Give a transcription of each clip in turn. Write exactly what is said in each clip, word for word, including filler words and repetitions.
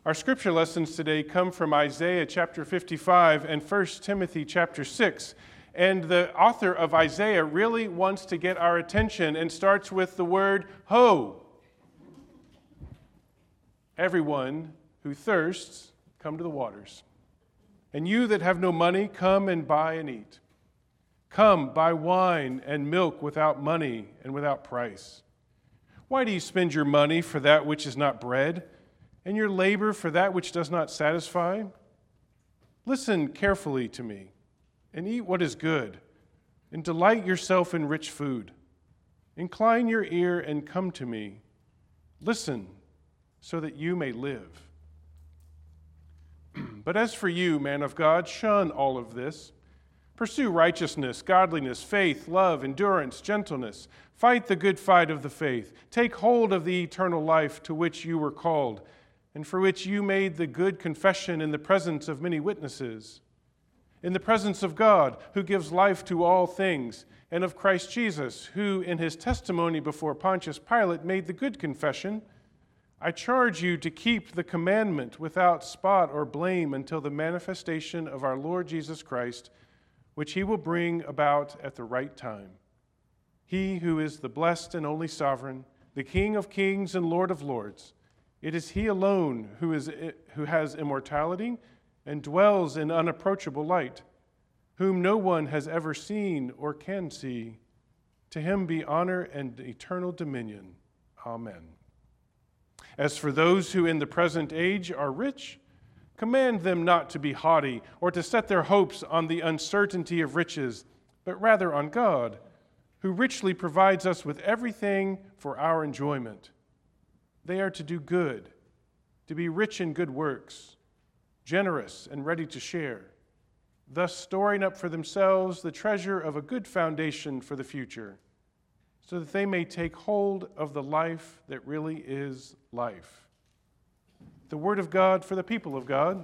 Our scripture lessons today come from Isaiah chapter fifty-five and First Timothy chapter six. And the author of Isaiah really wants to get our attention and starts with the word ho. Everyone who thirsts, come to the waters. And you that have no money, come and buy and eat. Come, buy wine and milk without money and without price. Why do you spend your money for that which is not bread, and your labor for that which does not satisfy? Listen carefully to me, and eat what is good, and delight yourself in rich food. Incline your ear and come to me. Listen, so that you may live. But as for you, man of God, shun all of this. Pursue righteousness, godliness, faith, love, endurance, gentleness. Fight the good fight of the faith. Take hold of the eternal life to which you were called, and for which you made the good confession in the presence of many witnesses. In the presence of God, who gives life to all things, and of Christ Jesus, who in his testimony before Pontius Pilate made the good confession, I charge you to keep the commandment without spot or blame until the manifestation of our Lord Jesus Christ, which he will bring about at the right time. He who is the blessed and only sovereign, the King of kings and Lord of lords, it is he alone who is who has immortality and dwells in unapproachable light, whom no one has ever seen or can see. To him be honor and eternal dominion. Amen. As for those who in the present age are rich, command them not to be haughty or to set their hopes on the uncertainty of riches, but rather on God, who richly provides us with everything for our enjoyment. They are to do good, to be rich in good works, generous and ready to share, thus storing up for themselves the treasure of a good foundation for the future, so that they may take hold of the life that really is life. The word of God for the people of God.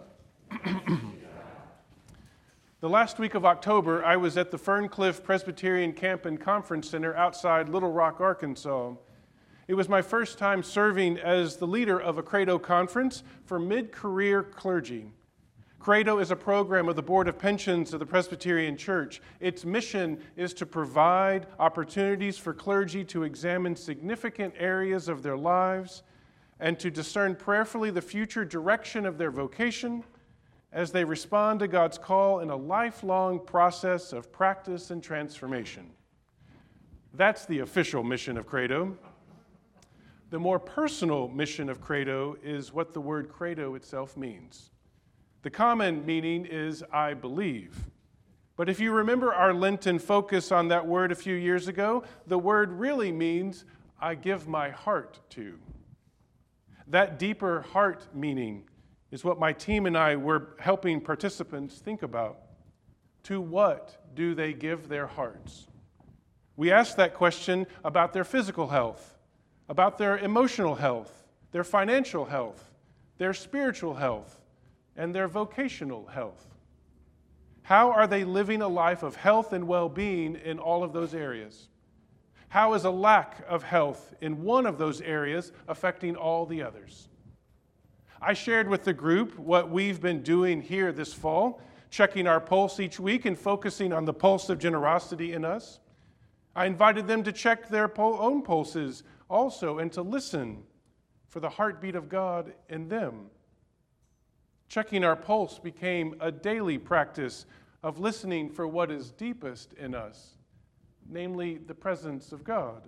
The last week of October, I was at the Ferncliff Presbyterian Camp and Conference Center outside Little Rock, Arkansas. It was my first time serving as the leader of a Credo conference for mid-career clergy. Credo is a program of the Board of Pensions of the Presbyterian Church. Its mission is to provide opportunities for clergy to examine significant areas of their lives and to discern prayerfully the future direction of their vocation as they respond to God's call in a lifelong process of practice and transformation. That's the official mission of Credo. The more personal mission of Credo is what the word Credo itself means. The common meaning is I believe. But if you remember our Lenten focus on that word a few years ago, the word really means I give my heart to. That deeper heart meaning is what my team and I were helping participants think about. To what do they give their hearts? We asked that question about their physical health, about their emotional health, their financial health, their spiritual health, and their vocational health. How are they living a life of health and well-being in all of those areas? How is a lack of health in one of those areas affecting all the others? I shared with the group what we've been doing here this fall, checking our pulse each week and focusing on the pulse of generosity in us. I invited them to check their own pulses also and to listen for the heartbeat of God in them. Checking our pulse became a daily practice of listening for what is deepest in us, namely the presence of God.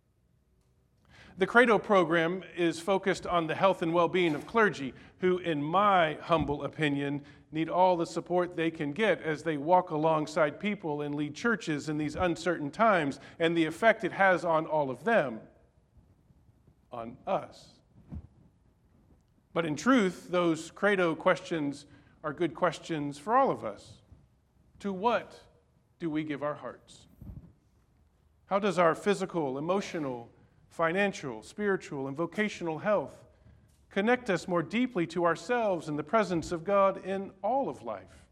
The Credo program is focused on the health and well-being of clergy, who, in my humble opinion, need all the support they can get as they walk alongside people and lead churches in these uncertain times, and the effect it has on all of them, on us. But in truth, those Credo questions are good questions for all of us. To what do we give our hearts? How does our physical, emotional, financial, spiritual, and vocational health connect us more deeply to ourselves and the presence of God in all of life?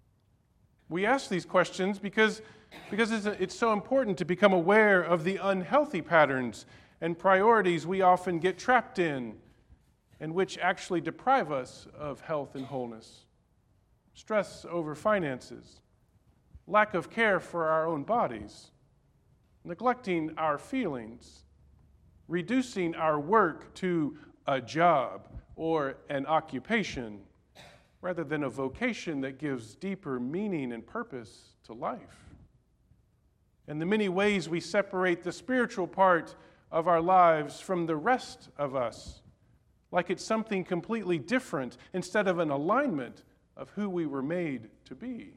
We ask these questions because, because it's, it's so important to become aware of the unhealthy patterns and priorities we often get trapped in and which actually deprive us of health and wholeness. Stress over finances, lack of care for our own bodies, neglecting our feelings, reducing our work to a job or an occupation rather than a vocation that gives deeper meaning and purpose to life. And the many ways we separate the spiritual part of our lives from the rest of us, like it's something completely different instead of an alignment of who we were made to be.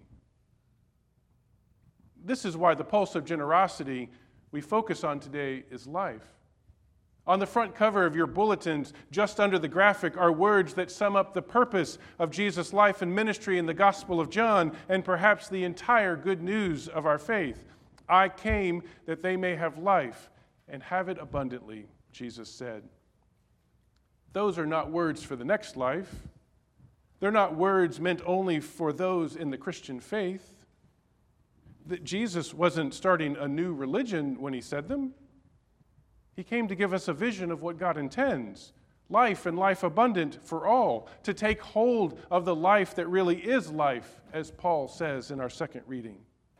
This is why the pulse of generosity we focus on today is life. On the front cover of your bulletins, just under the graphic, are words that sum up the purpose of Jesus' life and ministry in the Gospel of John, and perhaps the entire good news of our faith. I came that they may have life and have it abundantly, Jesus said. Those are not words for the next life. They're not words meant only for those in the Christian faith. That Jesus wasn't starting a new religion when he said them. He came to give us a vision of what God intends, life and life abundant for all, to take hold of the life that really is life, as Paul says in our second reading.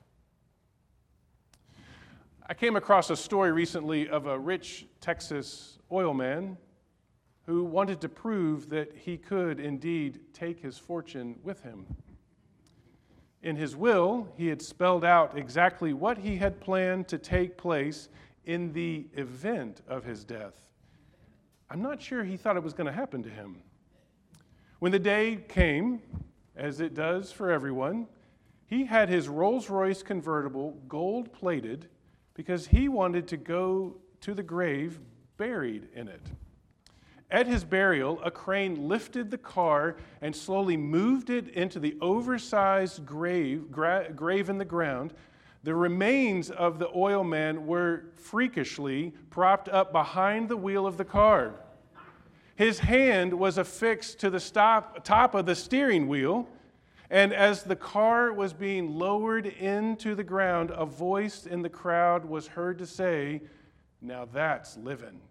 I came across a story recently of a rich Texas oil man who wanted to prove that he could indeed take his fortune with him. In his will, he had spelled out exactly what he had planned to take place in the event of his death. I'm not sure he thought it was going to happen to him. When the day came, as it does for everyone, he had his Rolls-Royce convertible gold-plated because he wanted to go to the grave buried in it. At his burial, a crane lifted the car and slowly moved it into the oversized grave, gra- grave in the ground. The remains of the oil man were freakishly propped up behind the wheel of the car. His hand was affixed to the stop, top of the steering wheel, and as the car was being lowered into the ground, a voice in the crowd was heard to say, "Now that's living."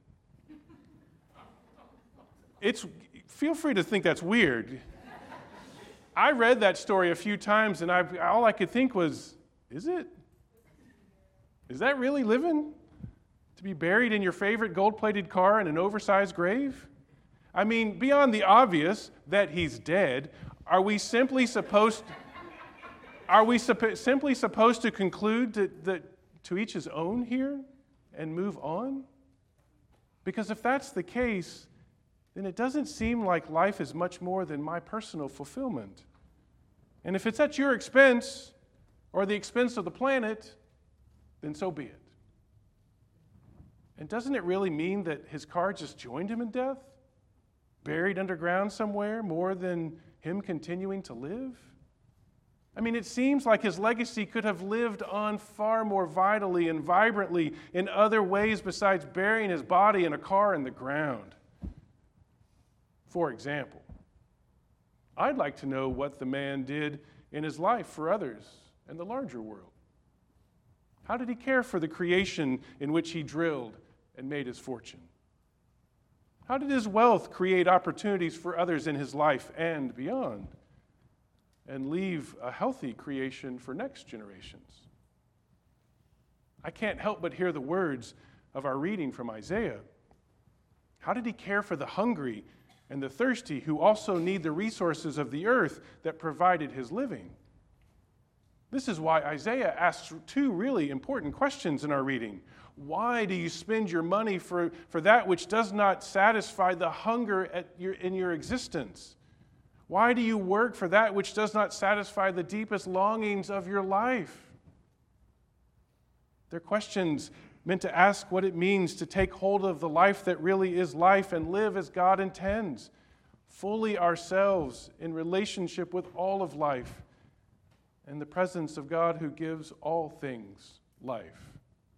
It's, feel free to think that's weird. I read that story a few times, and I, all I could think was, is it? Is that really living? To be buried in your favorite gold-plated car in an oversized grave? I mean, beyond the obvious that he's dead, are we simply supposed are we supp- simply supposed to conclude that, that to each his own here and move on? Because if that's the case, then it doesn't seem like life is much more than my personal fulfillment. And if it's at your expense or the expense of the planet, then so be it. And doesn't it really mean that his car just joined him in death? Buried underground somewhere more than him continuing to live? I mean, it seems like his legacy could have lived on far more vitally and vibrantly in other ways besides burying his body in a car in the ground. For example, I'd like to know what the man did in his life for others and the larger world. How did he care for the creation in which he drilled and made his fortune? How did his wealth create opportunities for others in his life and beyond, and leave a healthy creation for next generations? I can't help but hear the words of our reading from Isaiah. How did he care for the hungry and the thirsty who also need the resources of the earth that provided his living? This is why Isaiah asks two really important questions in our reading. Why do you spend your money for, for that which does not satisfy the hunger at your, in your existence? Why do you work for that which does not satisfy the deepest longings of your life? They're questions meant to ask what it means to take hold of the life that really is life and live as God intends, fully ourselves in relationship with all of life and the presence of God who gives all things life.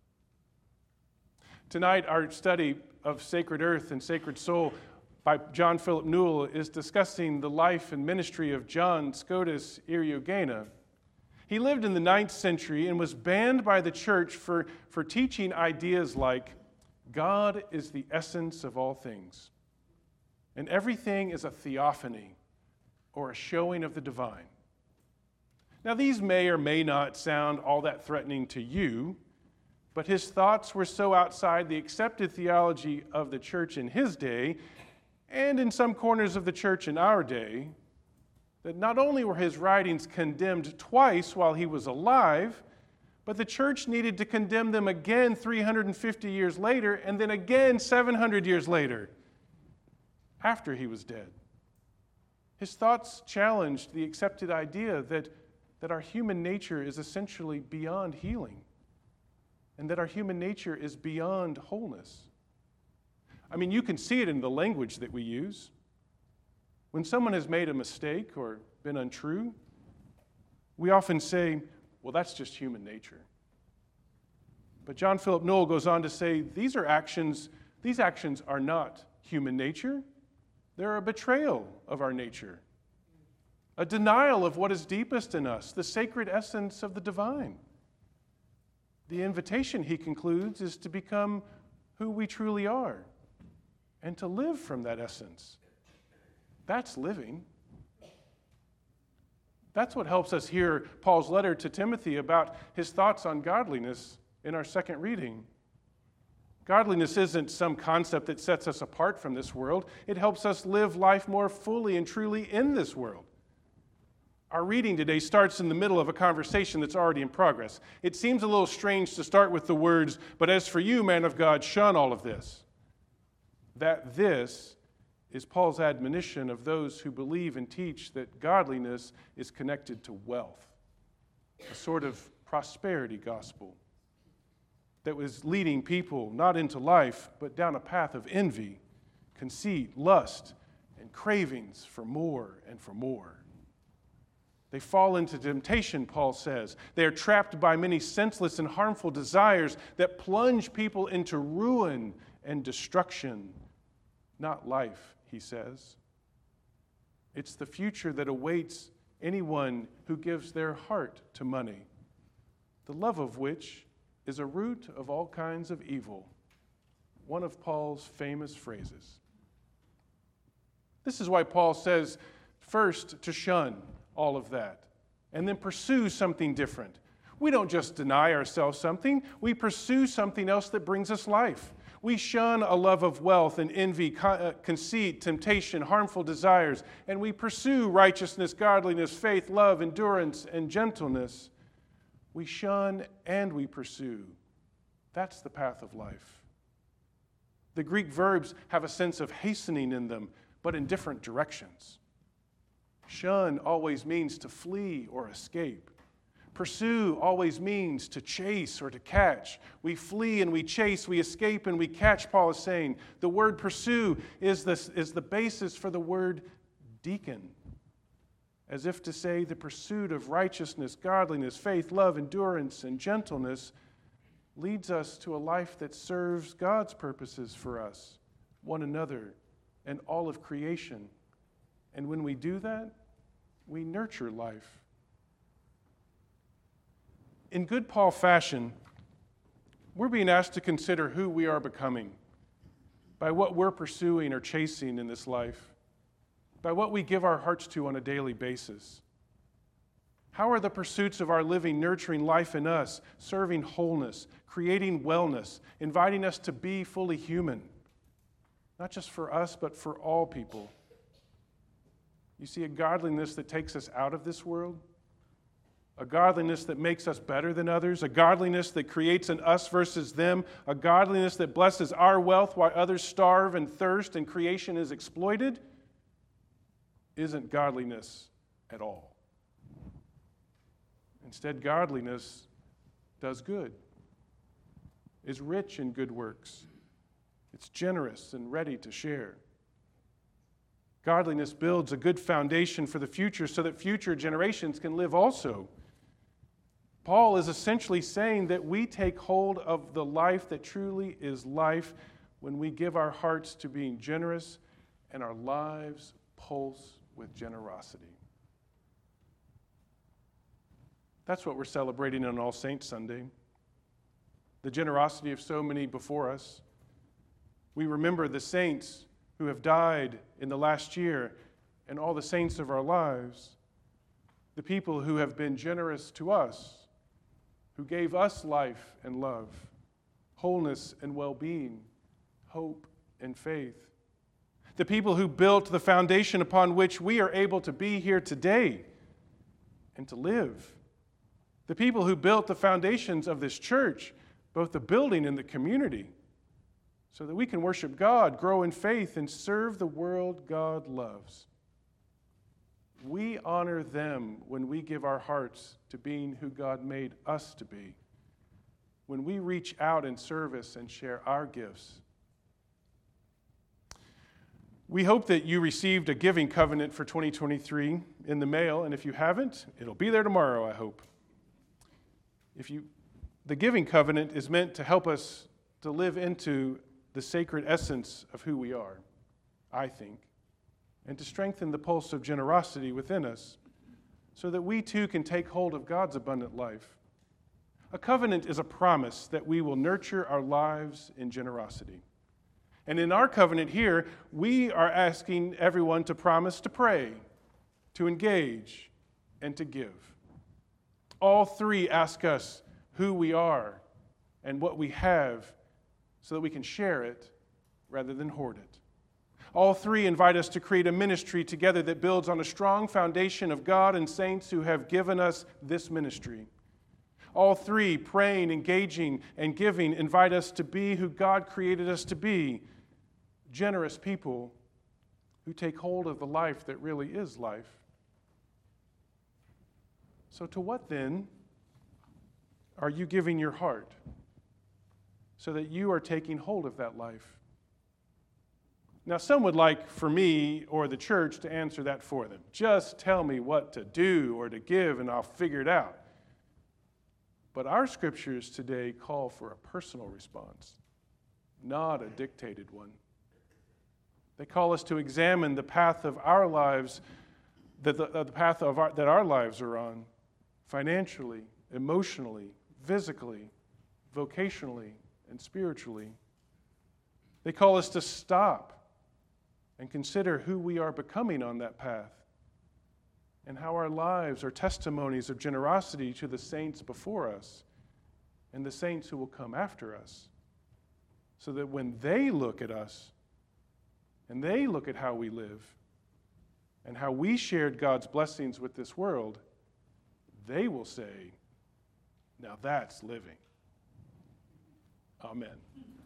Tonight, our study of Sacred Earth and Sacred Soul by John Philip Newell is discussing the life and ministry of John Scotus Eriugena. He lived in the ninth century and was banned by the church for, for teaching ideas like, God is the essence of all things, and everything is a theophany or a showing of the divine. Now, these may or may not sound all that threatening to you, but his thoughts were so outside the accepted theology of the church in his day, and in some corners of the church in our day, that not only were his writings condemned twice while he was alive, but the church needed to condemn them again three hundred fifty years later, and then again seven hundred years later, after he was dead. His thoughts challenged the accepted idea that, that our human nature is essentially beyond healing, and that our human nature is beyond wholeness. I mean, you can see it in the language that we use. When someone has made a mistake or been untrue, we often say, well, that's just human nature. But John Philip Newell goes on to say, these are actions, these actions are not human nature. They're a betrayal of our nature, a denial of what is deepest in us, the sacred essence of the divine. The invitation, he concludes, is to become who we truly are and to live from that essence. That's living. That's what helps us hear Paul's letter to Timothy about his thoughts on godliness in our second reading. Godliness isn't some concept that sets us apart from this world. It helps us live life more fully and truly in this world. Our reading today starts in the middle of a conversation that's already in progress. It seems a little strange to start with the words, "But as for you, man of God, shun all of this." That this is Paul's admonition of those who believe and teach that godliness is connected to wealth, a sort of prosperity gospel that was leading people not into life, but down a path of envy, conceit, lust, and cravings for more and for more. They fall into temptation, Paul says. They are trapped by many senseless and harmful desires that plunge people into ruin and destruction, not life, he says. It's the future that awaits anyone who gives their heart to money, the love of which is a root of all kinds of evil, one of Paul's famous phrases. This is why Paul says, first, to shun all of that, and then pursue something different. We don't just deny ourselves something, we pursue something else that brings us life. We shun a love of wealth and envy, conceit, temptation, harmful desires, and we pursue righteousness, godliness, faith, love, endurance, and gentleness. We shun and we pursue. That's the path of life. The Greek verbs have a sense of hastening in them, but in different directions. Shun always means to flee or escape. Pursue always means to chase or to catch. We flee and we chase, we escape and we catch, Paul is saying. The word pursue is the, is the basis for the word deacon, as if to say the pursuit of righteousness, godliness, faith, love, endurance, and gentleness leads us to a life that serves God's purposes for us, one another, and all of creation. And when we do that, we nurture life. In good Paul fashion, we're being asked to consider who we are becoming by what we're pursuing or chasing in this life, by what we give our hearts to on a daily basis. How are the pursuits of our living nurturing life in us, serving wholeness, creating wellness, inviting us to be fully human, not just for us, but for all people? You see, a godliness that takes us out of this world, a godliness that makes us better than others, a godliness that creates an us versus them, a godliness that blesses our wealth while others starve and thirst and creation is exploited, isn't godliness at all. Instead, godliness does good, is rich in good works. It's generous and ready to share. Godliness builds a good foundation for the future so that future generations can live also. Paul is essentially saying that we take hold of the life that truly is life when we give our hearts to being generous and our lives pulse with generosity. That's what we're celebrating on All Saints Sunday, the generosity of so many before us. We remember the saints who have died in the last year, and all the saints of our lives, the people who have been generous to us, who gave us life and love, wholeness and well-being, hope and faith, the people who built the foundation upon which we are able to be here today and to live, the people who built the foundations of this church, both the building and the community, so that we can worship God, grow in faith, and serve the world God loves. We honor them when we give our hearts to being who God made us to be, when we reach out in service and share our gifts. We hope that you received a giving covenant for twenty twenty-three in the mail, and if you haven't, it'll be there tomorrow, I hope. If you, the giving covenant is meant to help us to live into the sacred essence of who we are, I think, and to strengthen the pulse of generosity within us so that we too can take hold of God's abundant life. A covenant is a promise that we will nurture our lives in generosity. And in our covenant here, we are asking everyone to promise to pray, to engage, and to give. All three ask us who we are and what we have so that we can share it rather than hoard it. All three invite us to create a ministry together that builds on a strong foundation of God and saints who have given us this ministry. All three, praying, engaging, and giving, invite us to be who God created us to be, generous people who take hold of the life that really is life. So to what then are you giving your heart so that you are taking hold of that life? Now, some would like for me or the church to answer that for them. Just tell me what to do or to give and I'll figure it out. But our scriptures today call for a personal response, not a dictated one. They call us to examine the path of our lives, that the, the path of our, that our lives are on, financially, emotionally, physically, vocationally, and spiritually. They call us to stop and consider who we are becoming on that path and how our lives are testimonies of generosity to the saints before us and the saints who will come after us, so that when they look at us and they look at how we live and how we shared God's blessings with this world, they will say, now that's living. Amen.